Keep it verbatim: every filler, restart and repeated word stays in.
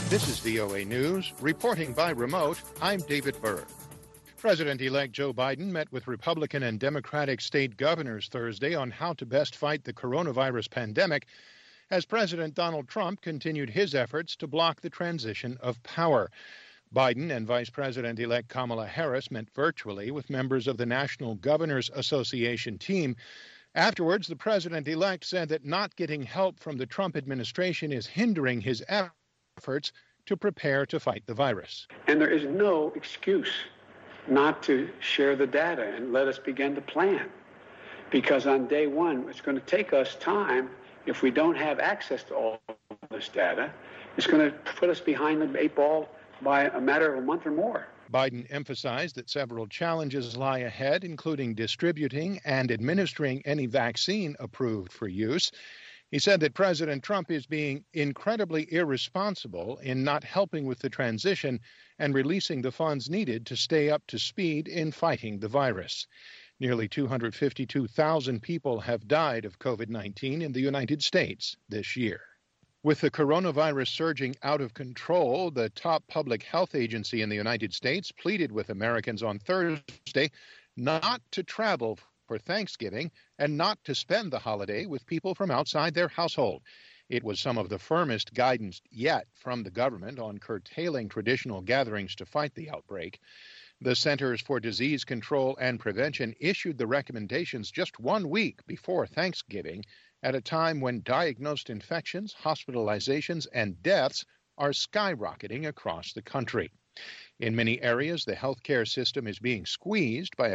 This is V O A News. Reporting by remote, I'm David Burr. President-elect Joe Biden met with Republican and Democratic state governors Thursday on how to best fight the coronavirus pandemic as President Donald Trump continued his efforts to block the transition of power. Biden and Vice President-elect Kamala Harris met virtually with members of the National Governors Association team. Afterwards, the president-elect said that not getting help from the Trump administration is hindering his efforts to prepare to fight the virus. And there is no excuse not to share the data and let us begin to plan. Because on day one, it's going to take us time. If we don't have access to all this data, it's going to put us behind the eight ball by a matter of a month or more. Biden emphasized that several challenges lie ahead, including distributing and administering any vaccine approved for use. He said that President Trump is being incredibly irresponsible in not helping with the transition and releasing the funds needed to stay up to speed in fighting the virus. Nearly two hundred fifty-two thousand people have died of COVID nineteen in the United States this year. With the coronavirus surging out of control, the top public health agency in the United States pleaded with Americans on Thursday not to travel for Thanksgiving and not to spend the holiday with people from outside their household. It was some of the firmest guidance yet from the government on curtailing traditional gatherings to fight the outbreak. The Centers for Disease Control and Prevention issued the recommendations just one week before Thanksgiving, at a time when diagnosed infections, hospitalizations, and deaths are skyrocketing across the country. In many areas, the healthcare system is being squeezed by a